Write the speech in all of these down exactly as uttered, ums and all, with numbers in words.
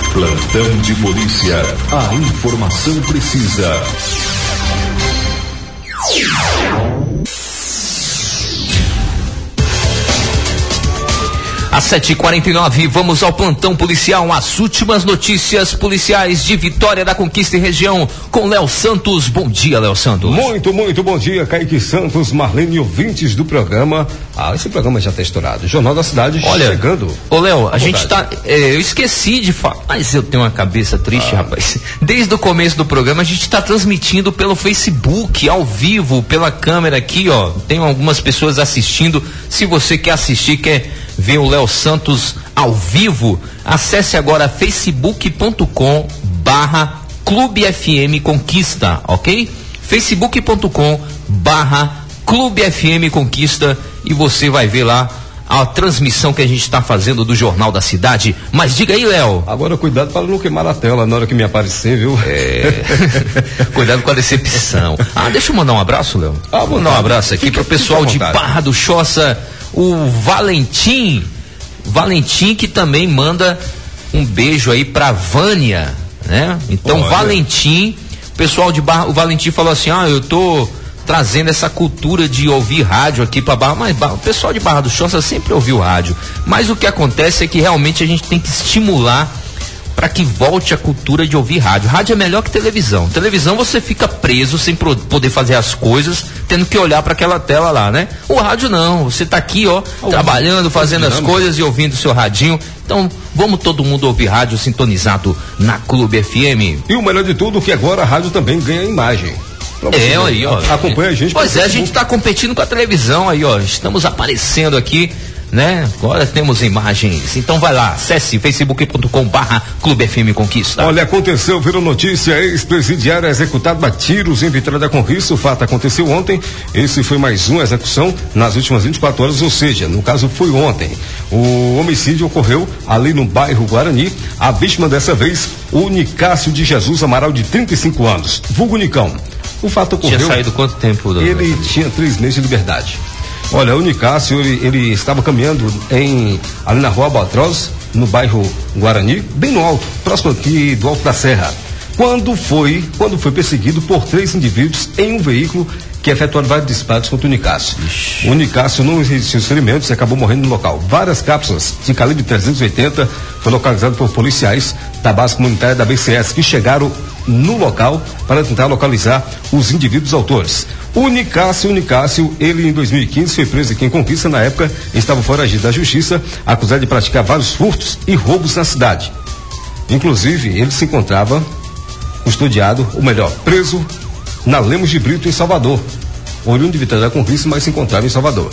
Plantão de polícia. A informação precisa. Às sete e quarenta e nove, vamos ao plantão policial, as últimas notícias policiais de Vitória da Conquista e região, com Léo Santos. Bom dia, Léo Santos. Muito, muito bom dia, Kaique Santos, Marlene e ouvintes do programa. Ah, esse programa já está estourado. Jornal da Cidade. Olha, chegando. Ô, Léo, a gente tá, é, eu esqueci de falar, mas eu tenho uma cabeça triste, ah. rapaz. Desde o começo do programa, a gente está transmitindo pelo Facebook, ao vivo, pela câmera aqui, ó. Tem algumas pessoas assistindo. Se você quer assistir, quer ver o Léo Santos ao vivo, acesse agora facebook ponto com barra Clube F M Conquista, ok? facebook ponto com barra Clube F M Conquista, e você vai ver lá a transmissão que a gente está fazendo do Jornal da Cidade. Mas diga aí, Léo. Agora cuidado para não queimar a tela na hora que me aparecer, viu? É. Cuidado com a decepção. Ah, deixa eu mandar um abraço, Léo. Ah, vou mandar um abraço aqui para o pessoal de Barra do Choça, o Valentim, Valentim que também manda um beijo aí pra Vânia, né? Então, olha, Valentim, o pessoal de Barra, o Valentim falou assim, ah, eu tô trazendo essa cultura de ouvir rádio aqui pra Barra, mas o pessoal de Barra do Choça sempre ouviu rádio, mas o que acontece é que realmente a gente tem que estimular para que volte a cultura de ouvir rádio. Rádio é melhor que televisão. Televisão você fica preso sem pro, poder fazer as coisas, tendo que olhar para aquela tela lá, né? O rádio não, você tá aqui, ó, oh, trabalhando, fazendo as coisas e ouvindo o seu radinho. Então, vamos todo mundo ouvir rádio sintonizado na Clube F M. E o melhor de tudo é que agora a rádio também ganha imagem. É, aí, ó. Acompanha a gente. Pois é, a gente tá competindo com a televisão aí, ó. Estamos aparecendo aqui, né? Agora temos imagens. Então vai lá, acesse facebook ponto com barra Clube F M Conquista. Olha, aconteceu, virou notícia, ex-presidiário executado a tiros em Vitória da Conquista. O fato aconteceu ontem. Esse foi mais uma execução nas últimas vinte e quatro horas, ou seja, no caso foi ontem. O homicídio ocorreu ali no bairro Guarani. A vítima dessa vez, o Nicásio de Jesus Amaral, de trinta e cinco anos, vulgo Nicão. O fato ocorreu. Tinha saído quanto tempo? Ele doutor? Tinha três meses de liberdade. Olha, o Nicásio, ele, ele estava caminhando em, ali na rua Albatroz, no bairro Guarani, bem no alto, próximo aqui do Alto da Serra. Quando foi, quando foi perseguido por três indivíduos em um veículo que efetuaram vários disparos contra o Nicásio. Ixi. O Nicásio não resistiu aos ferimentos e acabou morrendo no local. Várias cápsulas de calibre trezentos e oitenta foram localizadas por policiais da base comunitária da B C S, que chegaram no local para tentar localizar os indivíduos autores. O Nicásio, o Nicásio, ele em dois mil e quinze foi preso aqui em Conquista. Na época estava foragido da justiça, acusado de praticar vários furtos e roubos na cidade. Inclusive, ele se encontrava custodiado, ou melhor, preso na Lemos de Brito, em Salvador. Oriundo de Vitória da Conquista, mas se encontrava em Salvador.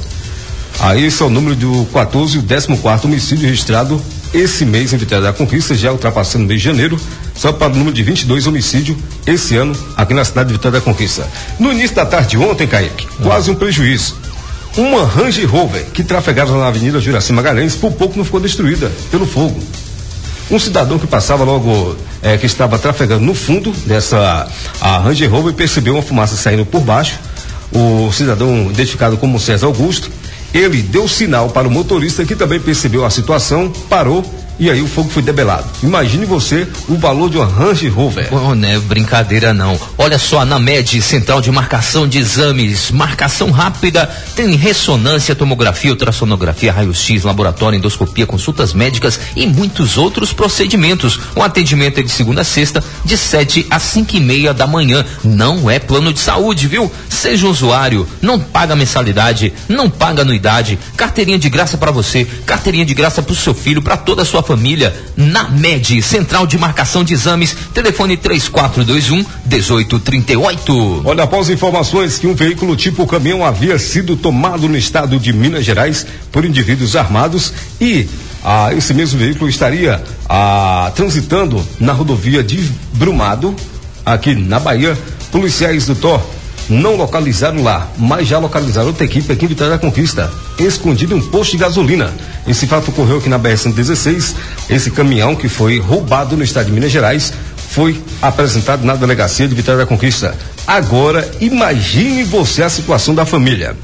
Aí esse é o número do quatorze e o décimo quarto homicídio registrado esse mês em Vitória da Conquista, já ultrapassando o mês de janeiro, só para o número de vinte e dois homicídios esse ano aqui na cidade de Vitória da Conquista. No início da tarde de ontem, Kaique, quase um prejuízo. Uma Range Rover que trafegava na Avenida Juraci Magalhães, por pouco não ficou destruída pelo fogo. Um cidadão que passava logo, é, que estava trafegando no fundo dessa a Range Rover, percebeu uma fumaça saindo por baixo. O cidadão, identificado como César Augusto, ele deu sinal para o motorista, que também percebeu a situação, parou, e aí o fogo foi debelado. Imagine você o valor de uma Range Rover. Bom, não é brincadeira não. Olha só, na M E D, Central de Marcação de Exames, marcação rápida, tem ressonância, tomografia, ultrassonografia, raio-x, laboratório, endoscopia, consultas médicas e muitos outros procedimentos. O atendimento é de segunda a sexta, de sete às cinco e meia da manhã. Não é plano de saúde, viu? Seja um usuário, não paga mensalidade, não paga anuidade, carteirinha de graça para você, carteirinha de graça para o seu filho, para toda a sua família, na M E D, Central de Marcação de Exames, telefone três quatro dois um, um oito três oito. Olha, após informações que um veículo tipo caminhão havia sido tomado no estado de Minas Gerais por indivíduos armados e ah, esse mesmo veículo estaria ah, transitando na rodovia de Brumado, aqui na Bahia, policiais do T O R não localizaram lá, mas já localizaram outra equipe aqui em Vitória da Conquista, escondido em um posto de gasolina. Esse fato ocorreu aqui na B R cento e dezesseis. Esse caminhão, que foi roubado no estado de Minas Gerais, foi apresentado na delegacia de Vitória da Conquista. Agora, imagine você a situação da família.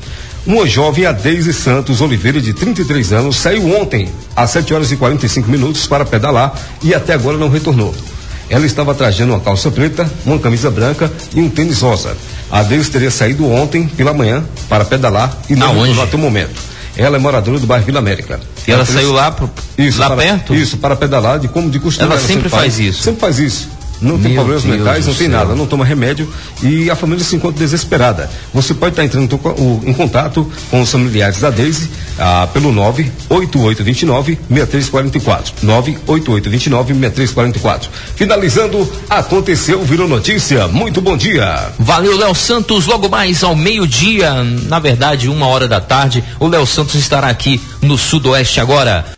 Uma jovem, a Deise Santos Oliveira, de trinta e três anos, saiu ontem às sete horas e quarenta e cinco minutos para pedalar e até agora não retornou. Ela estava trajando uma calça preta, uma camisa branca e um tênis rosa. A Deise teria saído ontem pela manhã para pedalar e não retornou até o momento. Ela é moradora do bairro Vila América. E ela, ela saiu lá, pro, isso, lá para, perto? Isso, para pedalar, de como de costume. Ela, ela sempre, sempre faz, faz isso? Sempre faz isso. Não tem Meu problemas Deus mentais, não tem céu. nada, não toma remédio e a família se encontra desesperada. Você pode estar entrando em contato com os familiares da Deise ah, pelo nove oito oito dois nove, seis três quatro quatro. nove oito oito dois nove, seis três quatro quatro. Finalizando, aconteceu, virou notícia. Muito bom dia. Valeu, Léo Santos. Logo mais ao meio-dia, na verdade, uma hora da tarde, o Léo Santos estará aqui no Sudoeste agora.